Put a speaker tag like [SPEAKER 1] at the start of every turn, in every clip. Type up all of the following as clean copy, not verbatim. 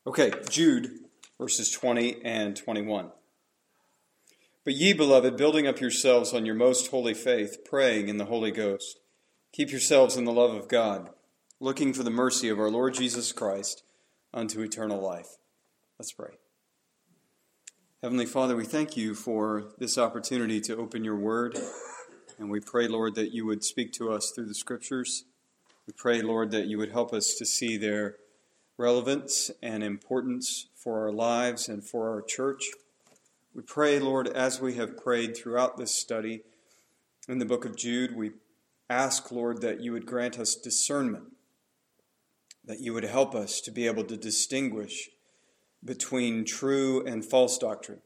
[SPEAKER 1] Okay, Jude, verses 20 and 21. But ye, beloved, building up yourselves on your most holy faith, praying in the Holy Ghost, keep yourselves in the love of God, looking for the mercy of our Lord Jesus Christ unto eternal life. Let's pray. Heavenly Father, we thank you for this opportunity to open your word, and we pray, Lord, that you would speak to us through the Scriptures. We pray, Lord, that you would help us to see their relevance and importance for our lives and for our church. We pray, Lord, as we have prayed throughout this study in the book of Jude, we ask, Lord, that you would grant us discernment, that you would help us to be able to distinguish between true and false doctrine,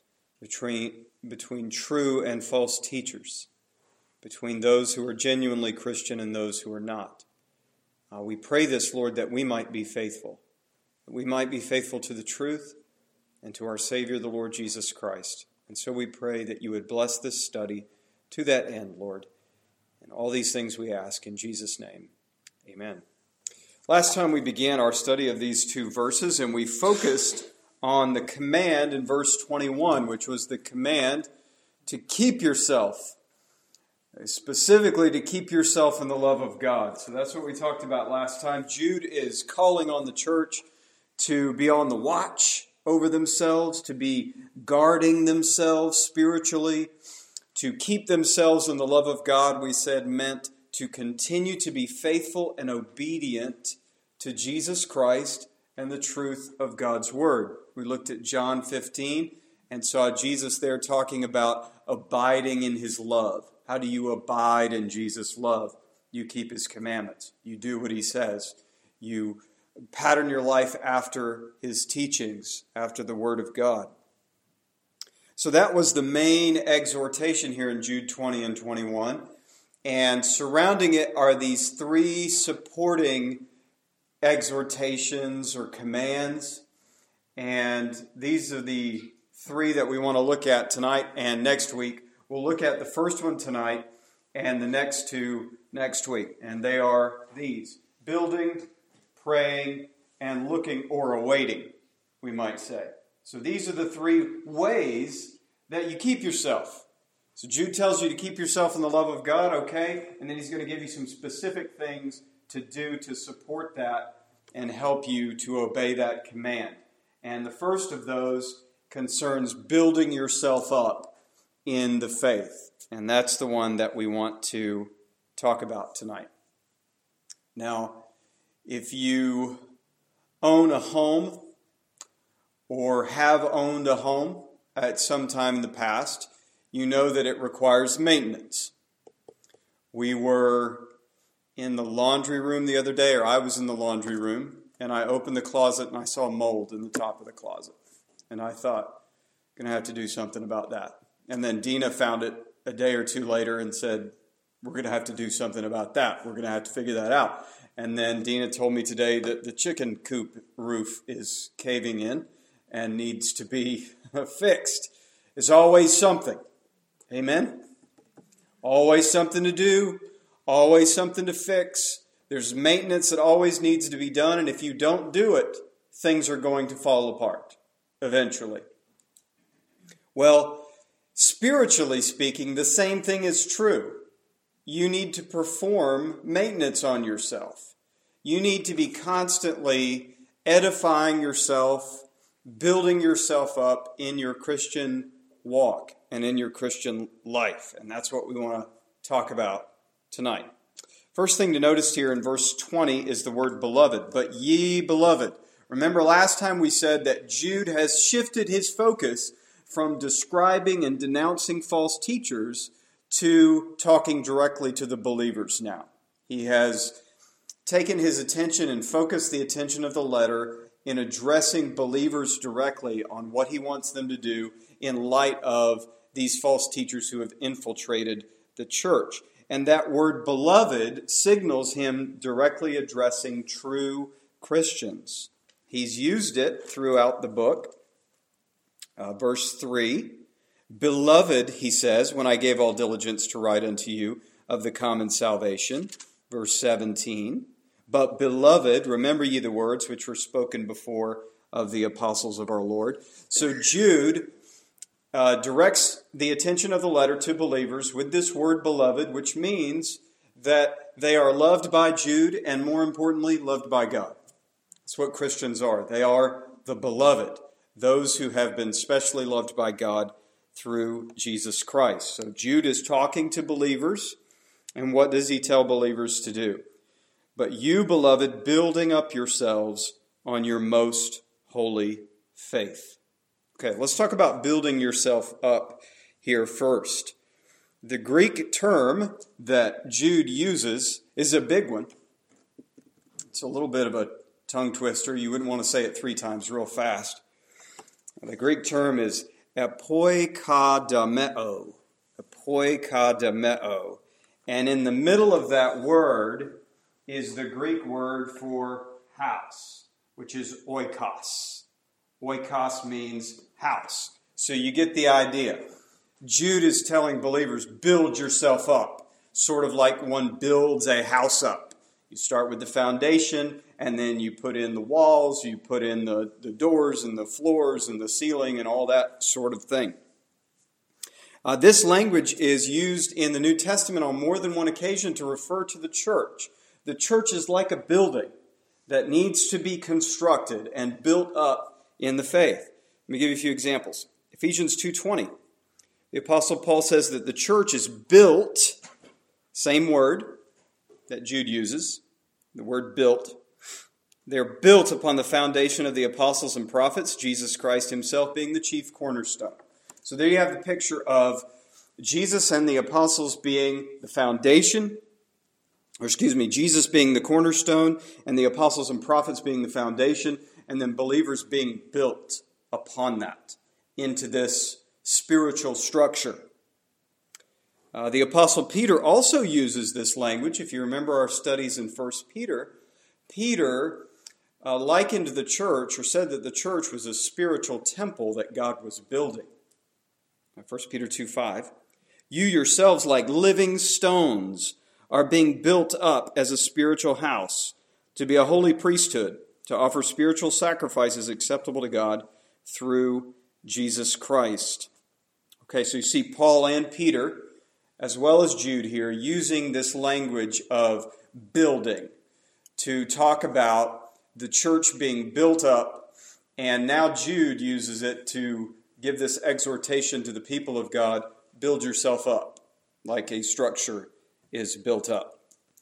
[SPEAKER 1] between true and false teachers, between those who are genuinely Christian and those who are not. We pray this, Lord, that we might be faithful, that we might be faithful to the truth and to our Savior, the Lord Jesus Christ. And so we pray that you would bless this study to that end, Lord. And all these things we ask in Jesus' name. Amen. Last time we began our study of these two verses, and we focused on the command in verse 21, which was the command to keep yourself, specifically to keep yourself in the love of God. So that's what we talked about last time. Jude is calling on the church to be on the watch over themselves, to be guarding themselves spiritually, to keep themselves in the love of God, we said, meant to continue to be faithful and obedient to Jesus Christ and the truth of God's Word. We looked at John 15 and saw Jesus there talking about abiding in His love. How do you abide in Jesus' love? You keep His commandments. You do what He says. You pattern your life after His teachings, after the Word of God. So that was the main exhortation here in Jude 20 and 21. And surrounding it are these three supporting exhortations or commands. And these are the three that we want to look at tonight and next week. We'll look at the first one tonight and the next two next week. And they are these: building, praying, and looking or awaiting, we might say. So these are the three ways that you keep yourself. So Jude tells you to keep yourself in the love of God, okay? And then he's going to give you some specific things to do to support that and help you to obey that command. And the first of those concerns building yourself up in the faith. And that's the one that we want to talk about tonight. Now, if you own a home or have owned a home at some time in the past, you know that it requires maintenance. We were in the laundry room the other day, or I was in the laundry room, and I opened the closet and I saw mold in the top of the closet. And I thought, I'm going to have to do something about that. And then Dina found it a day or two later and said, we're going to have to do something about that. We're going to have to figure that out. And then Dina told me today that the chicken coop roof is caving in and needs to be fixed. There's always something. Amen? Always something to do. Always something to fix. There's maintenance that always needs to be done. And if you don't do it, things are going to fall apart eventually. Well, spiritually speaking, the same thing is true. You need to perform maintenance on yourself. You need to be constantly edifying yourself, building yourself up in your Christian walk and in your Christian life. And that's what we want to talk about tonight. First thing to notice here in verse 20 is the word beloved. But ye, beloved. Remember last time we said that Jude has shifted his focus from describing and denouncing false teachers to talking directly to the believers now. He has taken his attention and focused the attention of the letter in addressing believers directly on what he wants them to do in light of these false teachers who have infiltrated the church. And that word beloved signals him directly addressing true Christians. He's used it throughout the book. Verse 3, beloved, he says, when I gave all diligence to write unto you of the common salvation. Verse 17, but beloved, remember ye the words which were spoken before of the apostles of our Lord. So Jude directs the attention of the letter to believers with this word beloved, which means that they are loved by Jude and, more importantly, loved by God. That's what Christians are. They are the beloved, those who have been specially loved by God through Jesus Christ. So Jude is talking to believers, and what does he tell believers to do? But you, beloved, building up yourselves on your most holy faith. Okay, let's talk about building yourself up here first. The Greek term that Jude uses is a big one. It's a little bit of a tongue twister. You wouldn't want to say it 3 times real fast. The Greek term is apoikadameo. Apoikadameo. And in the middle of that word is the Greek word for house, which is oikos. Oikos means house. So you get the idea. Jude is telling believers, build yourself up, sort of like one builds a house up. You start with the foundation, and then you put in the walls, you put in the doors and the floors and the ceiling and all that sort of thing. This language is used in the New Testament on more than one occasion to refer to the church. The church is like a building that needs to be constructed and built up in the faith. Let me give you a few examples. Ephesians 2:20. The Apostle Paul says that the church is built, same word that Jude uses, the word built. They're built upon the foundation of the apostles and prophets, Jesus Christ himself being the chief cornerstone. So there you have the picture of Jesus and the apostles being the foundation, Jesus being the cornerstone, and the apostles and prophets being the foundation, and then believers being built upon that into this spiritual structure. The Apostle Peter also uses this language. If you remember our studies in 1 Peter, Peter likened the church, or said that the church was a spiritual temple that God was building. 1 Peter 2:5. You yourselves, like living stones, are being built up as a spiritual house, to be a holy priesthood, to offer spiritual sacrifices acceptable to God through Jesus Christ. Okay, so you see Paul and Peter, as well as Jude here, using this language of building to talk about the church being built up, and now Jude uses it to give this exhortation to the people of God, build yourself up like a structure is built up.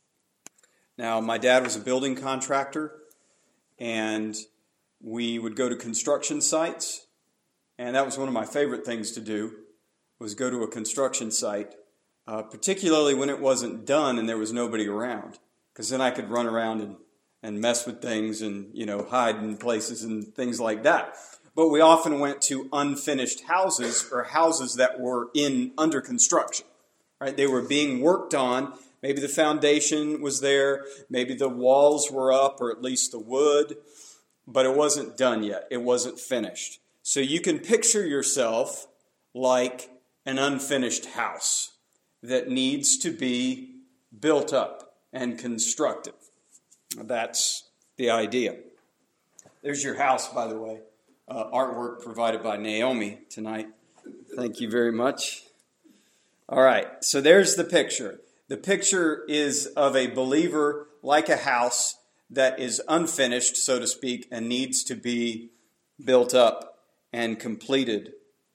[SPEAKER 1] Now, my dad was a building contractor, and we would go to construction sites, and that was one of my favorite things to do, was go to a construction site, particularly when it wasn't done and there was nobody around, because then I could run around and mess with things and, hide in places and things like that. But we often went to unfinished houses, or houses that were under construction. Right? They were being worked on. Maybe the foundation was there. Maybe the walls were up, or at least the wood. But it wasn't done yet. It wasn't finished. So you can picture yourself like an unfinished house that needs to be built up and constructed. That's the idea. There's your house, by the way. Artwork provided by Naomi tonight. Thank you very much. All right, so there's the picture. The picture is of a believer like a house that is unfinished, so to speak, and needs to be built up and completed.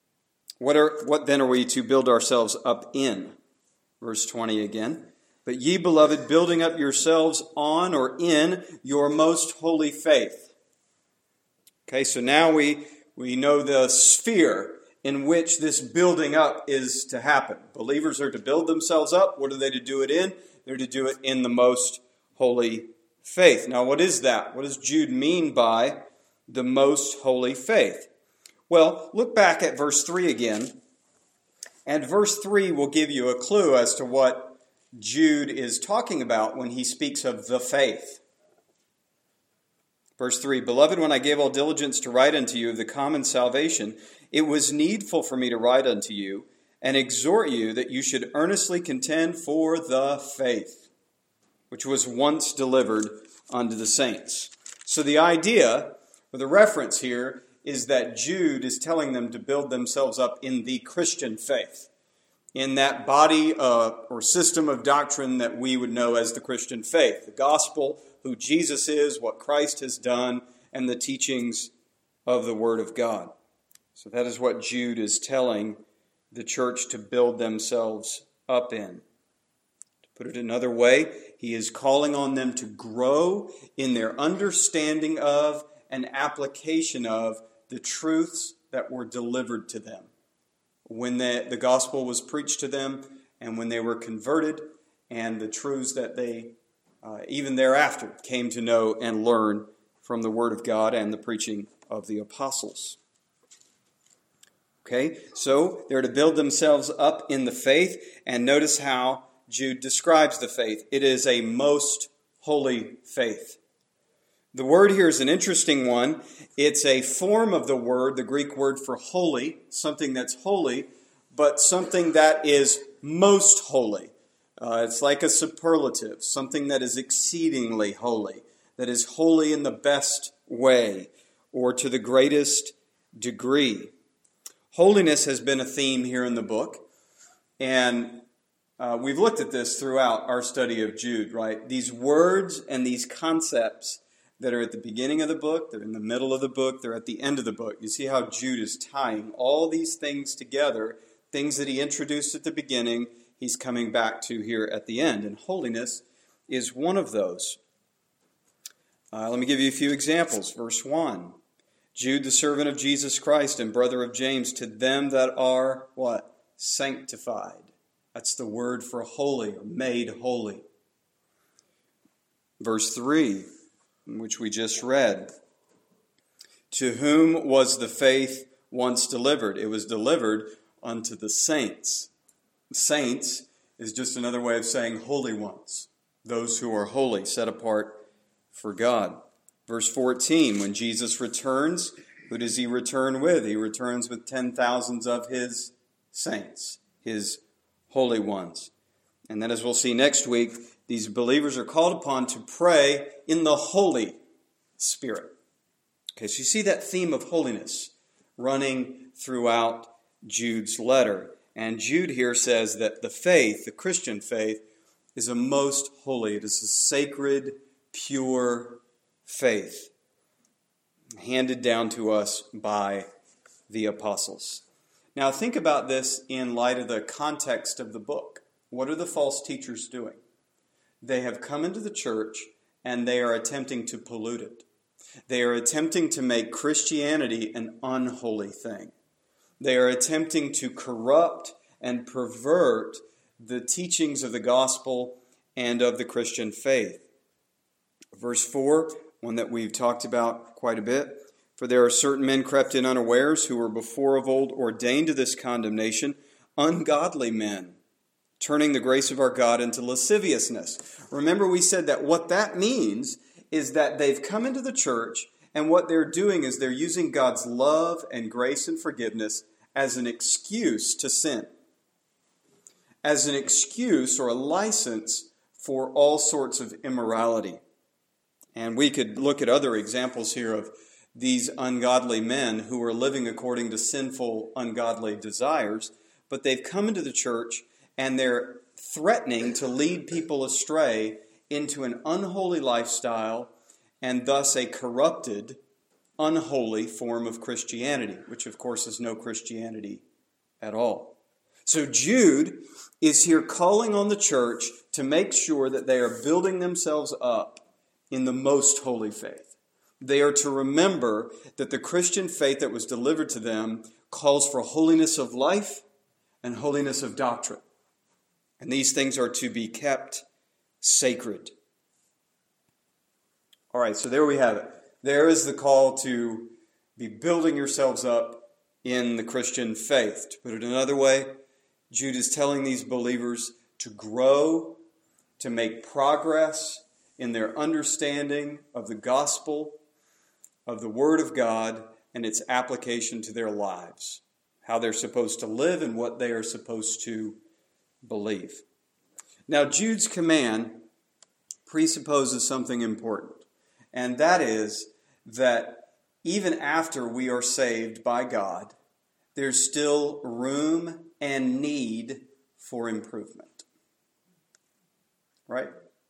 [SPEAKER 1] What then are we to build ourselves up in? Verse 20 again. But ye, beloved, building up yourselves on or in your most holy faith. Okay, so now we know the sphere in which this building up is to happen. Believers are to build themselves up. What are they to do it in? They're to do it in the most holy faith. Now, what is that? What does Jude mean by the most holy faith? Well, look back at verse 3 again. And verse 3 will give you a clue as to what Jude is talking about when he speaks of the faith. Verse 3, Beloved, when I gave all diligence to write unto you of the common salvation, it was needful for me to write unto you and exhort you that you should earnestly contend for the faith, which was once delivered unto the saints. So the idea But the reference here is that Jude is telling them to build themselves up in the Christian faith, in that body or system of doctrine that we would know as the Christian faith, the gospel, who Jesus is, what Christ has done, and the teachings of the Word of God. So that is what Jude is telling the church to build themselves up in. To put it another way, he is calling on them to grow in their understanding of and application of the truths that were delivered to them when the gospel was preached to them and when they were converted, and the truths that they even thereafter came to know and learn from the Word of God and the preaching of the apostles. Okay, so they're to build themselves up in the faith, and notice how Jude describes the faith. It is a most holy faith. The word here is an interesting one. It's a form of the word, the Greek word for holy, something that's holy, but something that is most holy. It's like a superlative, something that is exceedingly holy, that is holy in the best way, or to the greatest degree. Holiness has been a theme here in the book, and we've looked at this throughout our study of Jude, right? These words and these concepts that are at the beginning of the book, they're in the middle of the book, they're at the end of the book. You see how Jude is tying all these things together, things that he introduced at the beginning, he's coming back to here at the end. And holiness is one of those. Let me give you a few examples. Verse 1. Jude, the servant of Jesus Christ and brother of James, to them that are, what? Sanctified. That's the word for holy or made holy. Verse 3, which we just read. To whom was the faith once delivered? It was delivered unto the saints. Saints is just another way of saying holy ones. Those who are holy, set apart for God. Verse 14, when Jesus returns, who does he return with? He returns with 10,000s of his saints, his holy ones. And then as we'll see next week, these believers are called upon to pray in the Holy Spirit. Okay, so you see that theme of holiness running throughout Jude's letter. And Jude here says that the faith, the Christian faith, is a most holy. It is a sacred, pure faith handed down to us by the apostles. Now think about this in light of the context of the book. What are the false teachers doing? They have come into the church and they are attempting to pollute it. They are attempting to make Christianity an unholy thing. They are attempting to corrupt and pervert the teachings of the gospel and of the Christian faith. Verse 4, one that we've talked about quite a bit. For there are certain men crept in unawares who were before of old ordained to this condemnation, ungodly men, turning the grace of our God into lasciviousness. Remember, we said that what that means is that they've come into the church, and what they're doing is they're using God's love and grace and forgiveness as an excuse to sin, as an excuse or a license for all sorts of immorality. And we could look at other examples here of these ungodly men who are living according to sinful, ungodly desires, but they've come into the church and they're threatening to lead people astray into an unholy lifestyle and thus a corrupted, unholy form of Christianity, which of course is no Christianity at all. So Jude is here calling on the church to make sure that they are building themselves up in the most holy faith. They are to remember that the Christian faith that was delivered to them calls for holiness of life and holiness of doctrine. And these things are to be kept sacred. All right, so there we have it. There is the call to be building yourselves up in the Christian faith. To put it another way, Jude is telling these believers to grow, to make progress in their understanding of the gospel, of the Word of God, and its application to their lives, how they're supposed to live and what they are supposed to believe. Now, Jude's command presupposes something important, and that is that even after we are saved by God, there's still room and need for improvement. Right?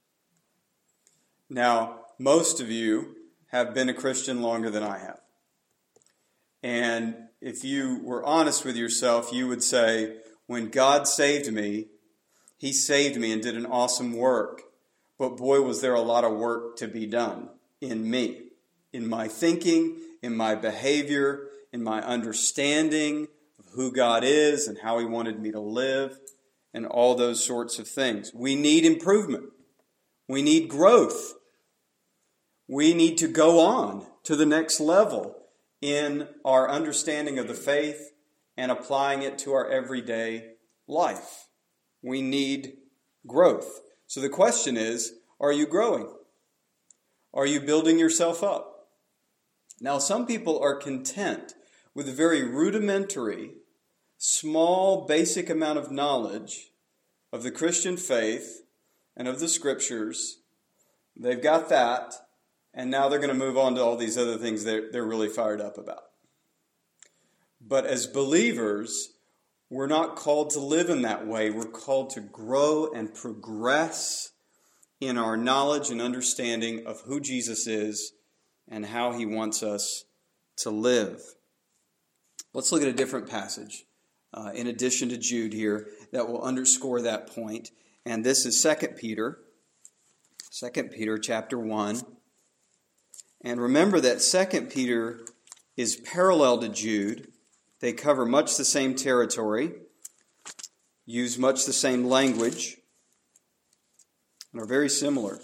[SPEAKER 1] Now, most of you have been a Christian longer than I have. And if you were honest with yourself, you would say, when God saved me, He saved me and did an awesome work. But boy, was there a lot of work to be done in me, in my thinking, in my behavior, in my understanding of who God is and how He wanted me to live, and all those sorts of things. We need improvement. We need growth. We need to go on to the next level in our understanding of the faith and applying it to our everyday life. We need growth. So the question is, are you growing? Are you building yourself up? Now, some people are content with a very rudimentary, small, basic amount of knowledge of the Christian faith and of the Scriptures. They've got that, and now they're going to move on to all these other things they're really fired up about. But as believers, we're not called to live in that way. We're called to grow and progress in our knowledge and understanding of who Jesus is and how He wants us to live. Let's look at a different passage in addition to Jude here that will underscore that point. And this is 2 Peter chapter 1. And remember that 2 Peter is parallel to Jude. They cover much the same territory, use much the same language, and are very similar.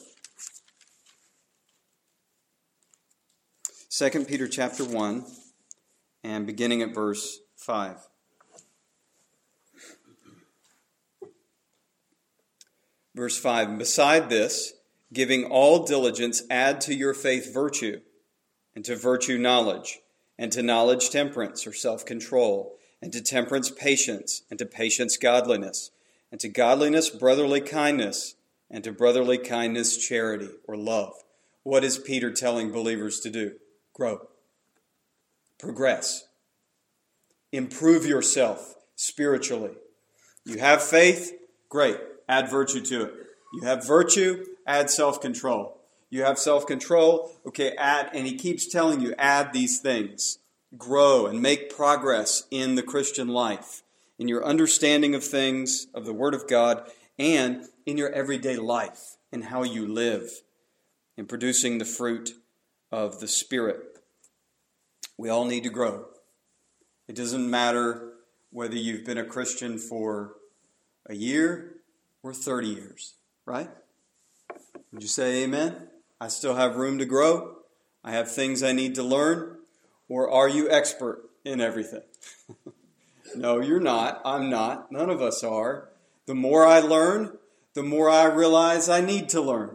[SPEAKER 1] 2 Peter chapter 1, and beginning at verse 5. Verse 5, and beside this, giving all diligence, add to your faith virtue, and to virtue knowledge, and to knowledge temperance or self-control, and to temperance patience, and to patience godliness, and to godliness brotherly kindness, and to brotherly kindness charity or love. What is Peter telling believers to do? Grow. Progress. Improve yourself spiritually. You have faith? Great. Add virtue to it. You have virtue? Add self-control. You have self-control? Okay, add, and he keeps telling you, add these things. Grow and make progress in the Christian life, in your understanding of things, of the Word of God, and in your everyday life, in how you live, in producing the fruit of the Spirit. We all need to grow. It doesn't matter whether you've been a Christian for a year or 30 years, right? Would you say amen? I still have room to grow. I have things I need to learn. Or are you expert in everything? No, you're not. I'm not. None of us are. The more I learn, the more I realize I need to learn.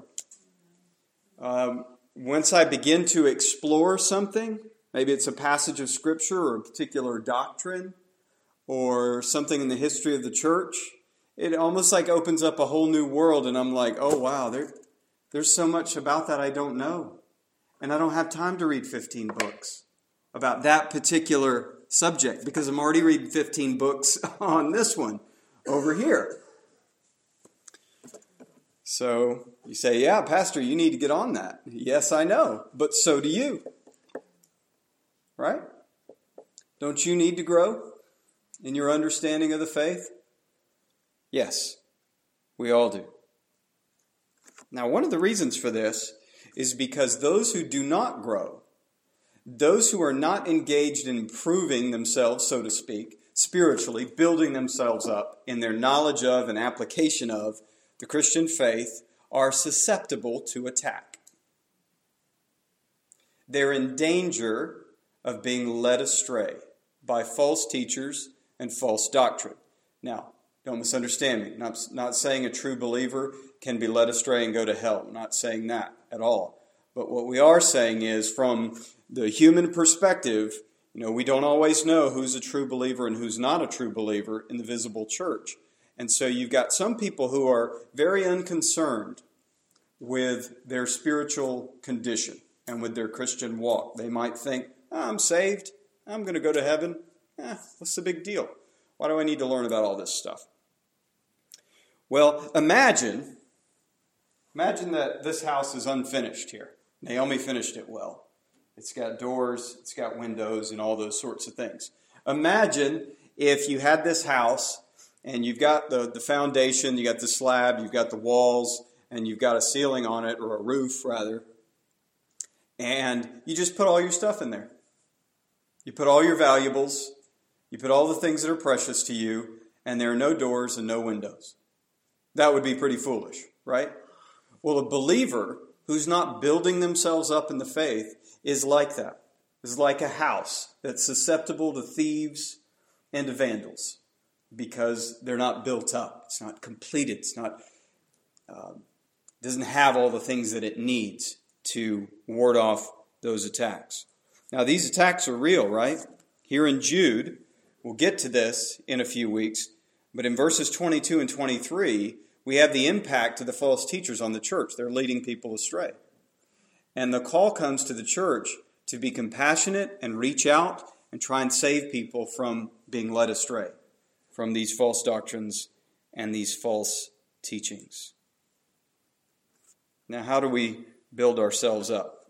[SPEAKER 1] Once I begin to explore something, maybe it's a passage of Scripture or a particular doctrine or something in the history of the church, it almost like opens up a whole new world, and I'm like, oh wow, there's so much about that I don't know. And I don't have time to read 15 books about that particular subject because I'm already reading 15 books on this one over here. So you say, yeah, Pastor, you need to get on that. Yes, I know, but so do you. Right? Don't you need to grow in your understanding of the faith? Yes, we all do. Now, one of the reasons for this is because those who do not grow, those who are not engaged in improving themselves, so to speak, spiritually, building themselves up in their knowledge of and application of the Christian faith, are susceptible to attack. They're in danger of being led astray by false teachers and false doctrine. Now, don't misunderstand me. I'm not saying a true believer can be led astray and go to hell. I'm not saying that at all. But what we are saying is, from the human perspective, we don't always know who's a true believer and who's not a true believer in the visible church. And so you've got some people who are very unconcerned with their spiritual condition and with their Christian walk. They might think, I'm saved. I'm going to go to heaven. What's the big deal? Why do I need to learn about all this stuff? Well, imagine that this house is unfinished here. Naomi finished it well. It's got doors, it's got windows, and all those sorts of things. Imagine if you had this house, and you've got the foundation, you got the slab, you've got the walls, and you've got a ceiling on it, or a roof, rather, and you just put all your stuff in there. You put all your valuables, you put all the things that are precious to you, and there are no doors and no windows. That would be pretty foolish, right? Well, a believer who's not building themselves up in the faith is like that. Is like a house that's susceptible to thieves and to vandals because they're not built up. It's not completed. It's not doesn't have all the things that it needs to ward off those attacks. Now, these attacks are real, right? Here in Jude, we'll get to this in a few weeks, but in verses 22 and 23, we have the impact of the false teachers on the church. They're leading people astray. And the call comes to the church to be compassionate and reach out and try and save people from being led astray from these false doctrines and these false teachings. Now, how do we build ourselves up?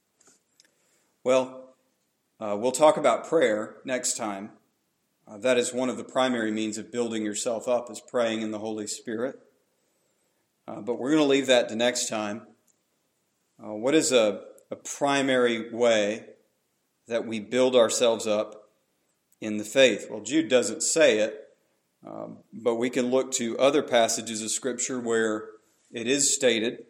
[SPEAKER 1] Well, we'll talk about prayer next time. That is one of the primary means of building yourself up, is praying in the Holy Spirit. But we're going to leave that to next time. What is a primary way that we build ourselves up in the faith? Well, Jude doesn't say it, but we can look to other passages of Scripture where it is stated.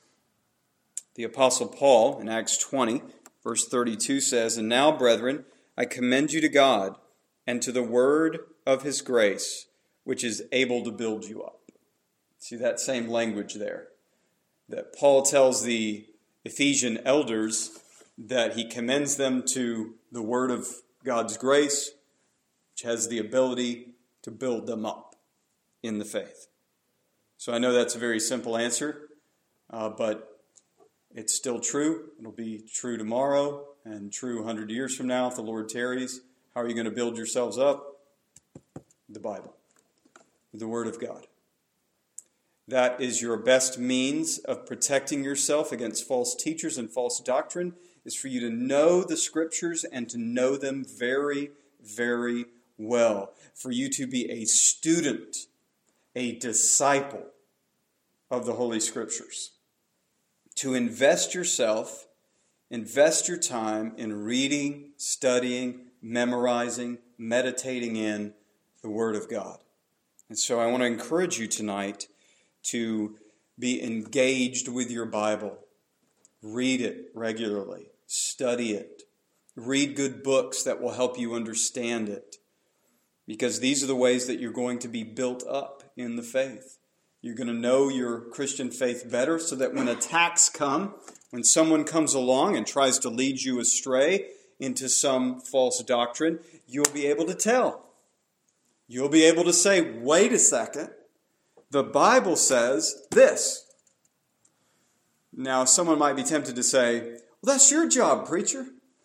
[SPEAKER 1] The Apostle Paul in Acts 20, verse 32 says, "And now, brethren, I commend you to God and to the word of his grace, which is able to build you up." See that same language there, that Paul tells the Ephesian elders that he commends them to the word of God's grace, which has the ability to build them up in the faith. So I know that's a very simple answer, but it's still true. It'll be true tomorrow and true 100 years from now if the Lord tarries. How are you going to build yourselves up? The Bible, the Word of God. That is your best means of protecting yourself against false teachers and false doctrine, is for you to know the Scriptures and to know them very, very well. For you to be a student, a disciple of the Holy Scriptures. To invest yourself, invest your time in reading, studying, memorizing, meditating in the Word of God. And so I want to encourage you tonight to be engaged with your Bible. Read it regularly. Study it. Read good books that will help you understand it. Because these are the ways that you're going to be built up in the faith. You're going to know your Christian faith better so that when attacks come, when someone comes along and tries to lead you astray into some false doctrine, you'll be able to tell. You'll be able to say, wait a second, the Bible says this. Now, someone might be tempted to say, well, that's your job, preacher.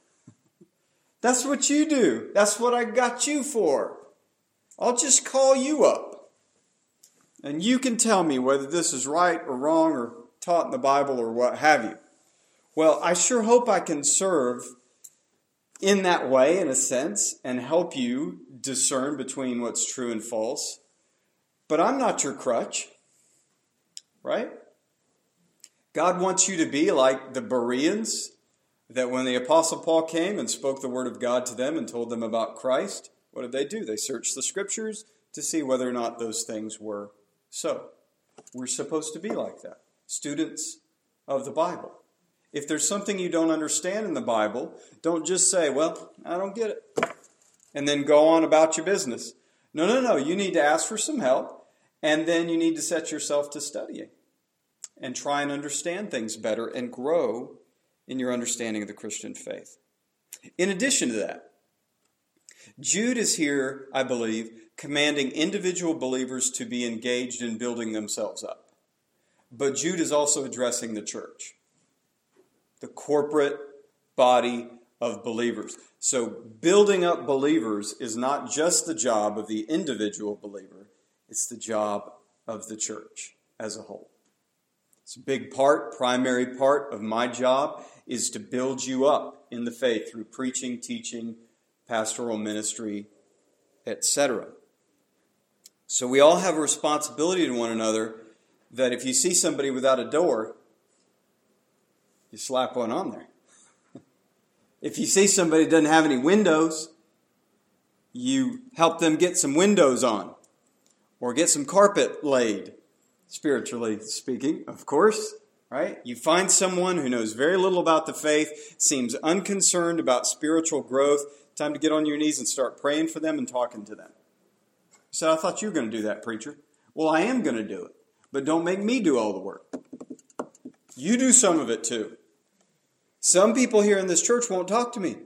[SPEAKER 1] That's what you do. That's what I got you for. I'll just call you up. And you can tell me whether this is right or wrong or taught in the Bible or what have you. Well, I sure hope I can serve in that way, in a sense, and help you discern between what's true and false. But I'm not your crutch, right? God wants you to be like the Bereans, that when the Apostle Paul came and spoke the word of God to them and told them about Christ, what did they do? They searched the Scriptures to see whether or not those things were so. We're supposed to be like that, students of the Bible. If there's something you don't understand in the Bible, don't just say, well, I don't get it, and then go on about your business. No. You need to ask for some help, and then you need to set yourself to studying and try and understand things better and grow in your understanding of the Christian faith. In addition to that, Jude is here, I believe, commanding individual believers to be engaged in building themselves up. But Jude is also addressing the church, the corporate body of believers. So building up believers is not just the job of the individual believer, it's the job of the church as a whole. It's a big part, primary part of my job is to build you up in the faith through preaching, teaching, pastoral ministry, etc. So we all have a responsibility to one another that if you see somebody without a door, you slap one on there. If you see somebody that doesn't have any windows, you help them get some windows on or get some carpet laid, spiritually speaking, of course, right? You find someone who knows very little about the faith, seems unconcerned about spiritual growth, time to get on your knees and start praying for them and talking to them. So I thought you were going to do that, preacher. Well, I am going to do it, but don't make me do all the work. You do some of it too. Some people here in this church won't talk to me,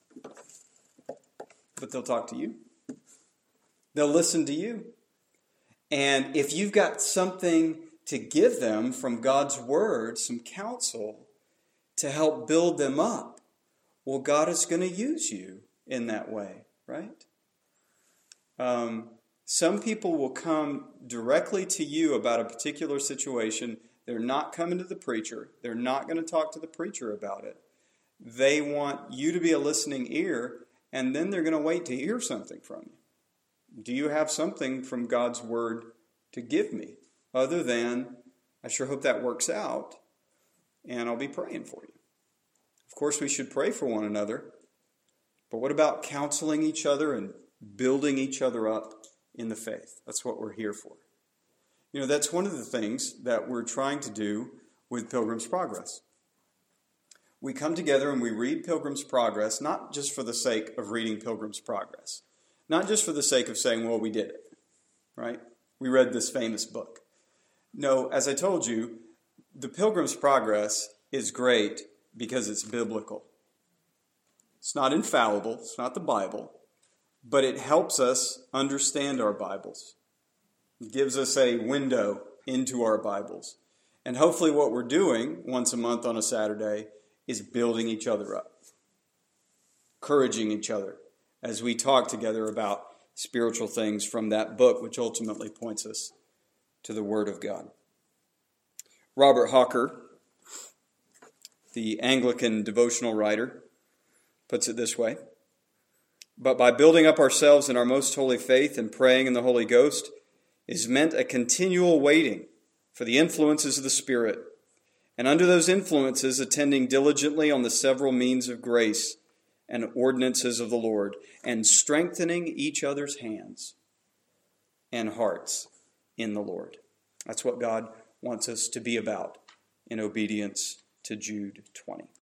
[SPEAKER 1] but they'll talk to you. They'll listen to you. And if you've got something to give them from God's word, some counsel to help build them up, well, God is going to use you in that way, right? Some people will come directly to you about a particular situation. They're not coming to the preacher. They're not going to talk to the preacher about it. They want you to be a listening ear, and then they're going to wait to hear something from you. Do you have something from God's word to give me? Other than, I sure hope that works out, and I'll be praying for you. Of course, we should pray for one another, but what about counseling each other and building each other up in the faith? That's what we're here for. You know, that's one of the things that we're trying to do with Pilgrim's Progress. We come together and we read Pilgrim's Progress, not just for the sake of reading Pilgrim's Progress, not just for the sake of saying, well, we did it, right? We read this famous book. No, as I told you, the Pilgrim's Progress is great because it's biblical. It's not infallible, it's not the Bible, but it helps us understand our Bibles. It gives us a window into our Bibles. And hopefully what we're doing once a month on a Saturday is building each other up, encouraging each other as we talk together about spiritual things from that book, which ultimately points us to the Word of God. Robert Hawker, the Anglican devotional writer, puts it this way: but by building up ourselves in our most holy faith and praying in the Holy Ghost is meant a continual waiting for the influences of the Spirit, and under those influences attending diligently on the several means of grace and ordinances of the Lord, and strengthening each other's hands and hearts in the Lord. That's what God wants us to be about in obedience to Jude 20.